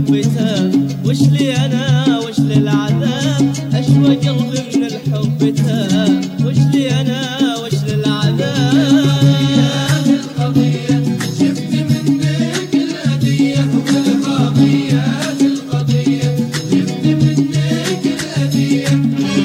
الحب تاب، وش لي انا وش للعذاب، اشوى قلبي من الحب تاب، وش لي انا وش للعذاب. القضية شفت منك الأذية والقضية القضية شفت منك الأذية.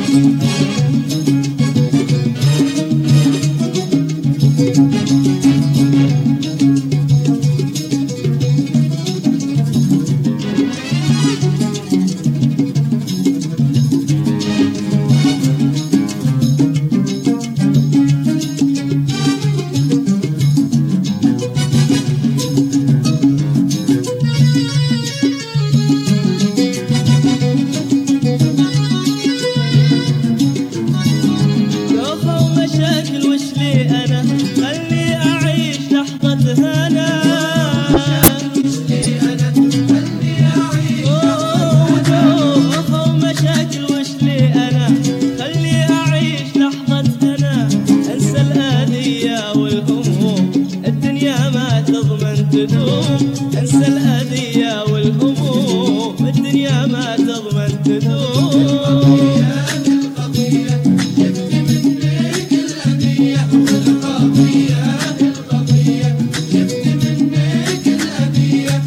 انسى الأذية والهموم، الدنيا ما تضمن تدوم. القضية شفت منك الأذية والقضية القضية شفت منك الأذية.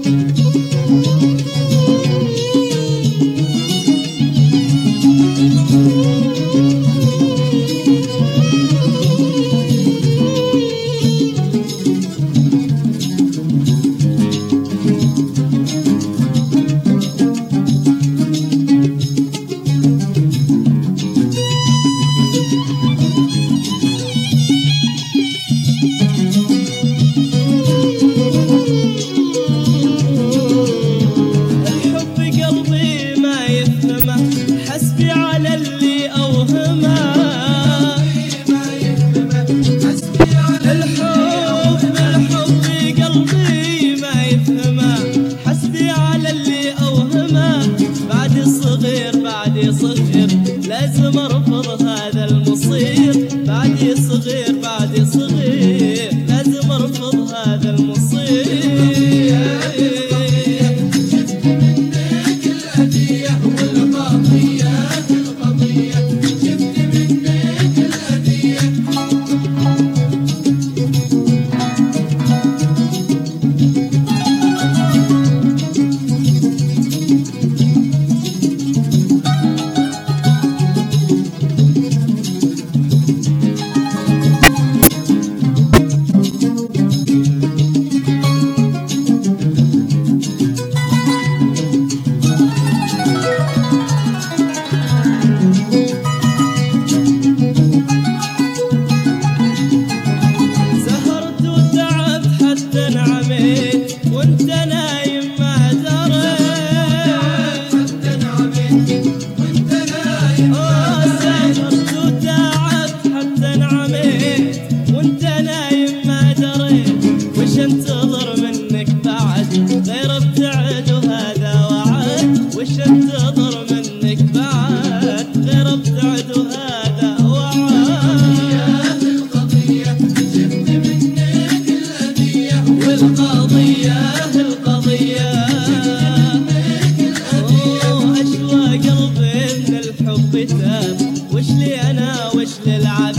حسبي على اللي أوهمه، حسبي على الحب قلبي ما يفهمه، حسبي على اللي أوهمه، بعد صغير بعد صغير لازم أرفض هذا المصير، بعد صغير بعد صغير لازم أرفض هذا المصير. وانت نايم ما دريت، حتى نعمت وانت نايم ما سافرت وتعبت حتى نعمت وانت نايم ما دريت، وش انتظر منك بعد غير ابتعد وهذا وعد، وش انتظر منك بعد غير ابتعد وهذا وعد. القضية شفت منك الأذية والقضية القضية أشوى قلبي من الحب تاب، وش لي أنا وش للعذاب.